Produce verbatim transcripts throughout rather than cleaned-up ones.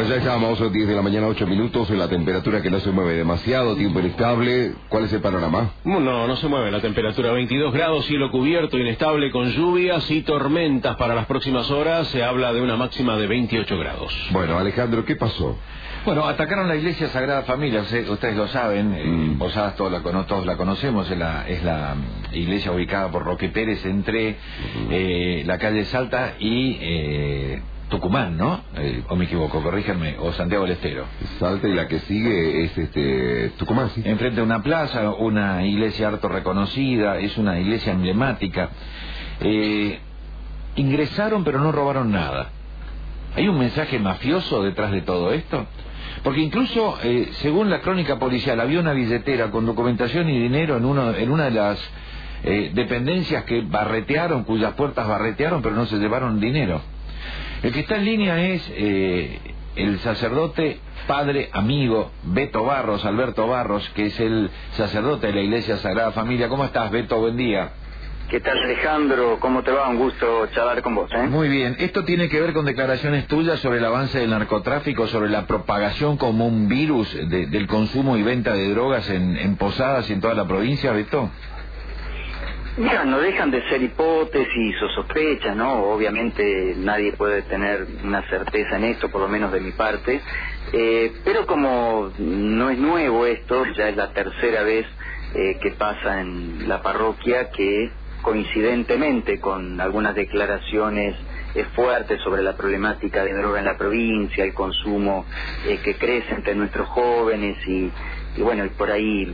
ya estamos, diez de la mañana, ocho minutos, la temperatura que no se mueve demasiado, tiempo inestable. ¿Cuál es el panorama? No, no se mueve la temperatura, veintidós grados, cielo cubierto, inestable con lluvias y tormentas para las próximas horas. Se habla de una máxima de veintiocho grados. Bueno, Alejandro, ¿qué pasó? Bueno, atacaron la iglesia Sagrada Familia, ustedes lo saben, mm. eh, Posadas todos la, todos la conocemos, es la, es la iglesia ubicada por Roque Pérez entre mm. eh, la calle Salta y eh, Tucumán, ¿no? Eh, o me equivoco, corríjanme, o Santiago del Estero. Salta y la que sigue es este Tucumán, sí. Enfrente de una plaza, una iglesia harto reconocida, es una iglesia emblemática. Eh, ingresaron pero no robaron nada. ¿Hay un mensaje mafioso detrás de todo esto? Porque incluso, eh, según la crónica policial, había una billetera con documentación y dinero en, uno, en una de las eh, dependencias que barretearon, cuyas puertas barretearon, pero no se llevaron dinero. El que está en línea es eh, el sacerdote, padre, amigo, Beto Barros, Alberto Barros, que es el sacerdote de la Iglesia Sagrada Familia. ¿Cómo estás, Beto? Buen día. ¿Qué tal, Alejandro? ¿Cómo te va? Un gusto charlar con vos, ¿eh? Muy bien. Esto tiene que ver con declaraciones tuyas sobre el avance del narcotráfico, sobre la propagación como un virus de, del consumo y venta de drogas en, en Posadas y en toda la provincia, Beto. Mira, no dejan de ser hipótesis o sospechas, ¿no? Obviamente nadie puede tener una certeza en esto, por lo menos de mi parte. Eh, pero como no es nuevo esto, ya es la tercera vez eh, que pasa en la parroquia que, coincidentemente con algunas declaraciones eh, fuertes sobre la problemática de droga en la provincia, el consumo eh, que crece entre nuestros jóvenes y, y bueno, y por ahí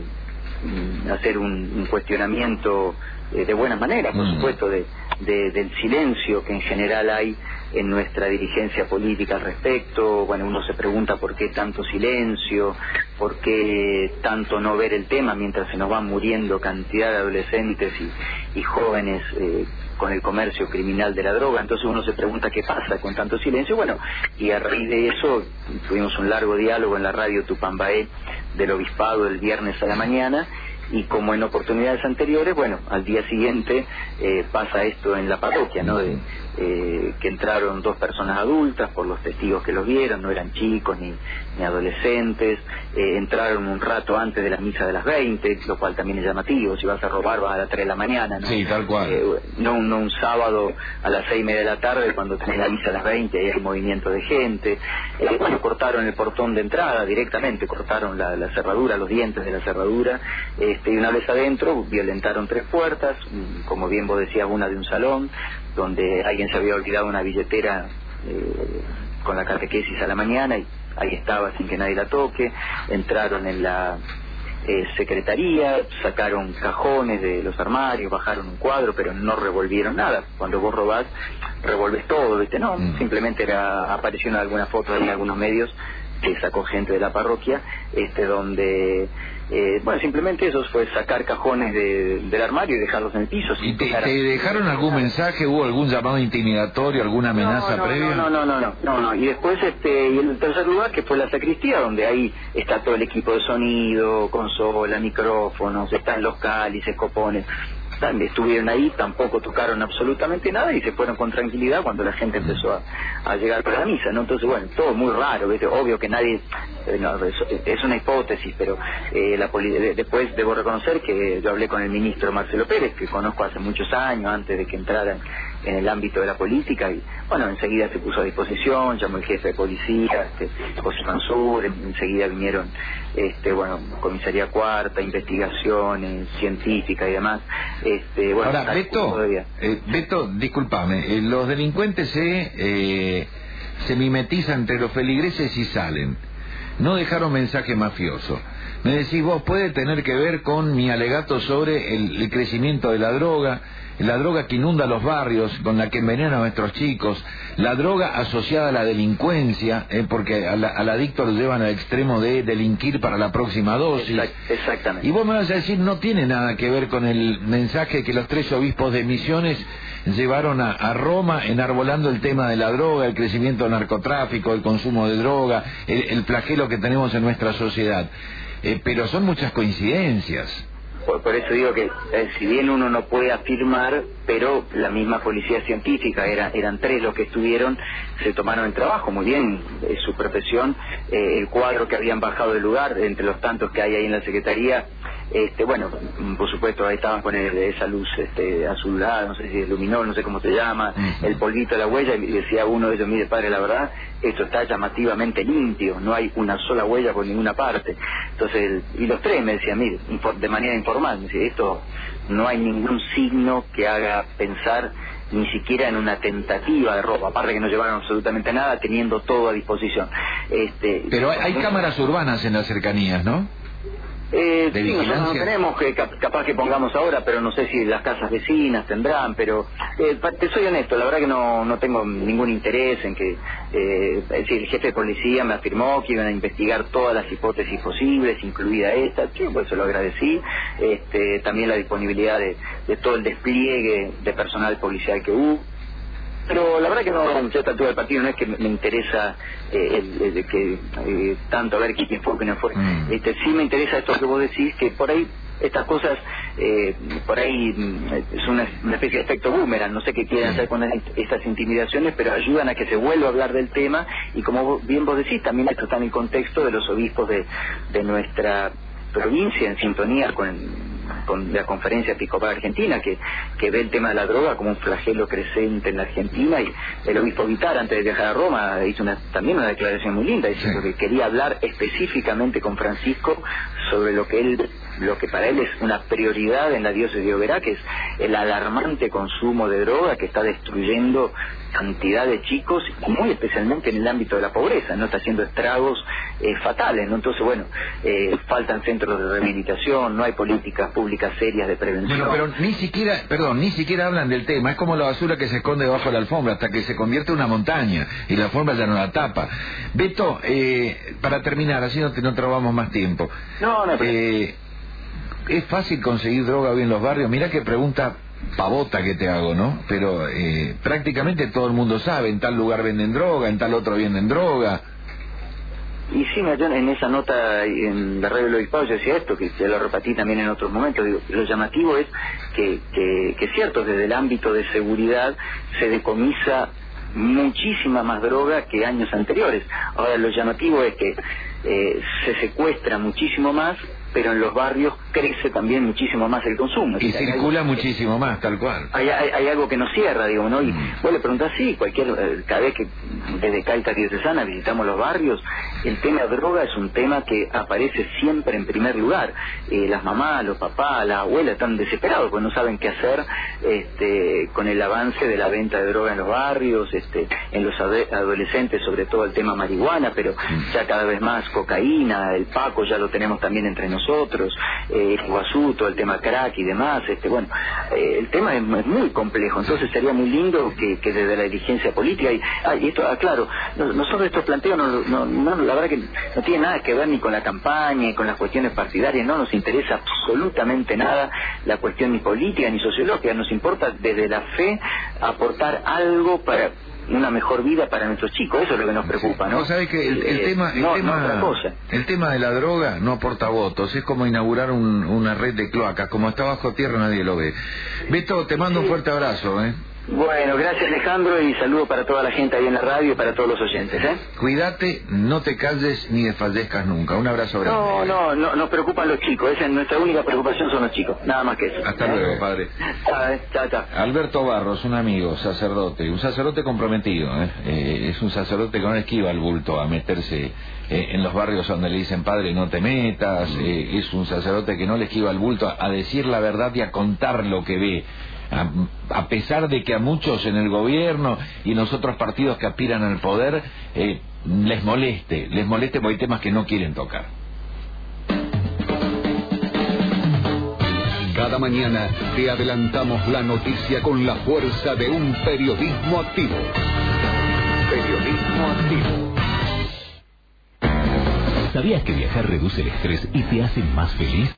mm, hacer un, un cuestionamiento eh, de buena manera, por mm. supuesto, de, de, del silencio que en general hay en nuestra dirigencia política al respecto. Bueno, uno se pregunta por qué tanto silencio, por qué tanto no ver el tema mientras se nos van muriendo cantidad de adolescentes y, y jóvenes eh, con el comercio criminal de la droga. Entonces uno se pregunta qué pasa con tanto silencio. Bueno, y a raíz de eso tuvimos un largo diálogo en la radio Tupambaé del Obispado el viernes a la mañana. Y como en oportunidades anteriores, bueno, al día siguiente eh, pasa esto en la parroquia, ¿no? De, eh, que entraron dos personas adultas, por los testigos que los vieron, no eran chicos ni, ni adolescentes, eh, entraron un rato antes de la misa de las veinte, lo cual también es llamativo. Si vas a robar vas a las tres de la mañana, ¿no? Sí, tal cual. Eh, no, no un sábado a las seis y media de la tarde cuando tenés la misa a las veinte, ahí hay movimiento de gente. Eh, bueno, cortaron el portón de entrada directamente, cortaron la, la cerradura, los dientes de la cerradura, este, y una vez adentro violentaron tres puertas, como bien vos decías, una de un salón, donde alguien se había olvidado una billetera eh, con la catequesis a la mañana y ahí estaba sin que nadie la toque. Entraron en la eh, secretaría, sacaron cajones de los armarios, bajaron un cuadro, pero no revolvieron nada. Cuando vos robás, revolves todo, ¿viste? No, mm. simplemente era, apareció en alguna foto en algunos medios que sacó gente de la parroquia, este donde eh, bueno, simplemente eso fue sacar cajones de, del armario y dejarlos en el piso. ¿Y te, te dejaron algún mensaje? ¿Hubo algún llamado intimidatorio, alguna amenaza no, no, previa? No, no, no, no, no, no. Y después, este, y en tercer lugar, que fue la sacristía, donde ahí está todo el equipo de sonido, consola, micrófonos, están los cálices, copones. Estuvieron ahí, tampoco tocaron absolutamente nada y se fueron con tranquilidad cuando la gente empezó a, a llegar para la misa, ¿no? Entonces, bueno, todo muy raro, ¿ves? Obvio que nadie, eh, no, es, es una hipótesis, pero eh, la poli de, después debo reconocer que yo hablé con el ministro Marcelo Pérez, que conozco hace muchos años, antes de que entrara en el ámbito de la política, y bueno, enseguida se puso a disposición, llamó el jefe de policía, este, José Mansur, enseguida vinieron, este, bueno, comisaría cuarta, investigaciones científicas y demás. Este, bueno, Ahora, Beto, eh, Beto, discúlpame, eh, los delincuentes se, eh, se mimetizan entre los feligreses y salen. No dejaron mensaje mafioso. Me decís vos, puede tener que ver con mi alegato sobre el, el crecimiento de la droga, la droga que inunda los barrios, con la que envenena a nuestros chicos, la droga asociada a la delincuencia, eh, porque al, al adicto lo llevan al extremo de delinquir para la próxima dosis. Exactamente. Y vos me vas a decir, no tiene nada que ver con el mensaje que los tres obispos de Misiones llevaron a, a Roma, enarbolando el tema de la droga, el crecimiento del narcotráfico, el consumo de droga, el, el flagelo que tenemos en nuestra sociedad. Eh, pero son muchas coincidencias. por, por eso digo que eh, si bien uno no puede afirmar, pero la misma policía científica, era, eran tres los que estuvieron, se tomaron el trabajo, muy bien, es su profesión, eh, el cuadro que habían bajado del lugar, entre los tantos que hay ahí en la Secretaría, este, bueno, por supuesto ahí estaban con el, esa luz este, azulada, no sé si es luminol, no sé cómo se llama, uh-huh. el polvito de la huella, y decía uno de ellos, mire padre, la verdad, esto está llamativamente limpio, no hay una sola huella por ninguna parte. Entonces, el, y los tres me decían, mire, de manera informal, me decía, esto no hay ningún signo que haga pensar ni siquiera en una tentativa de robo, aparte que no llevaron absolutamente nada, teniendo todo a disposición. Este, Pero hay, hay cámaras urbanas en las cercanías, ¿no? Eh, sí, nosotros no tenemos, que cap capaz que pongamos ahora, pero no sé si las casas vecinas tendrán, pero eh, te soy honesto, la verdad que no, no tengo ningún interés en que, eh, es decir, el jefe de policía me afirmó que iban a investigar todas las hipótesis posibles, incluida esta, yo por eso lo agradecí, este, también la disponibilidad de, de todo el despliegue de personal policial que hubo. Pero la verdad que no, yo a esta altura del partido no es que me interesa eh, el, el, que eh, tanto a ver quién fue, quién no fue. Mm. Este, sí me interesa esto que vos decís, que por ahí estas cosas, eh, por ahí es una, una especie de efecto boomerang, no sé qué quieren hacer con estas intimidaciones, pero ayudan a que se vuelva a hablar del tema, y como bien vos decís, también esto está en el contexto de los obispos de, de nuestra provincia, en sintonía con con la Conferencia Episcopal Argentina, que, que ve el tema de la droga como un flagelo creciente en la Argentina, y el obispo Guitar, antes de viajar a Roma, hizo una, también una declaración muy linda, diciendo sí. que quería hablar específicamente con Francisco sobre lo que él, lo que para él es una prioridad en la diócesis de Oberá, que es el alarmante consumo de droga que está destruyendo cantidad de chicos, y muy especialmente en el ámbito de la pobreza, no está haciendo estragos eh, fatales, ¿no? Entonces, bueno, eh, faltan centros de rehabilitación, no hay políticas públicas serias de prevención. Bueno, pero ni siquiera, perdón, ni siquiera hablan del tema, es como la basura que se esconde debajo de la alfombra hasta que se convierte en una montaña y la alfombra ya no la tapa. Beto, eh, para terminar, así no te no trabamos más tiempo. No, no, pero... eh, ¿es fácil conseguir droga hoy en los barrios? Mirá qué pregunta pavota que te hago, ¿no? Pero eh, prácticamente todo el mundo sabe, en tal lugar venden droga, en tal otro venden droga. Y sí, yo en esa nota en la radio del Obispado yo decía esto, que ya lo repetí también en otros momentos, digo, lo llamativo es que, que, que es cierto, desde el ámbito de seguridad se decomisa muchísima más droga que años anteriores. Ahora, lo llamativo es que eh, se secuestra muchísimo más, pero en los barrios crece también muchísimo más el consumo. Y circula algo, muchísimo más, tal cual. Hay, hay, hay algo que nos cierra, digo, ¿no? Y mm. vos le preguntás, sí, cualquier, cada vez que desde Caritas Diocesana visitamos los barrios, el tema de droga es un tema que aparece siempre en primer lugar. Eh, las mamás, los papás, las abuelas están desesperados porque no saben qué hacer este, con el avance de la venta de droga en los barrios, este, en los adolescentes, sobre todo el tema marihuana, pero mm. ya cada vez más cocaína, el paco ya lo tenemos también entre nosotros. nosotros, eh, el guasú, todo el tema crack y demás, este, bueno, eh, el tema es, es muy complejo, entonces sería muy lindo que, que desde la dirigencia política, y, ah, y esto, ah, claro, no, nosotros estos planteos, no, no, no, la verdad que no tiene nada que ver ni con la campaña, ni con las cuestiones partidarias, no nos interesa absolutamente nada la cuestión ni política ni sociológica, nos importa desde la fe aportar algo para una mejor vida para nuestros chicos, eso es lo que nos preocupa, ¿no? Vos sabés que el, el, eh, tema, el, no, tema, no el tema de la droga no aporta votos, es como inaugurar un, una red de cloacas, como está bajo tierra nadie lo ve. Beto, te mando un fuerte abrazo, ¿eh? Bueno, gracias Alejandro, y saludo para toda la gente ahí en la radio y para todos los oyentes, ¿eh? Cuídate, no te calles ni desfallezcas nunca. Un abrazo grande. No, no, no, nos preocupan los chicos, esa es nuestra única preocupación, son los chicos, nada más que eso. Hasta ¿eh? luego, padre. Chao, chao. Alberto Barros, un amigo, sacerdote, un sacerdote comprometido, ¿eh? Eh, es un sacerdote que no esquiva el bulto a meterse eh, en los barrios donde le dicen padre no te metas, eh, es un sacerdote que no le esquiva el bulto a, a decir la verdad y a contar lo que ve. A, a pesar de que a muchos en el gobierno y en los otros partidos que aspiran al poder eh, les moleste, les moleste porque hay temas que no quieren tocar. Cada mañana te adelantamos la noticia con la fuerza de un periodismo activo. Periodismo activo. ¿Sabías que viajar reduce el estrés y te hace más feliz?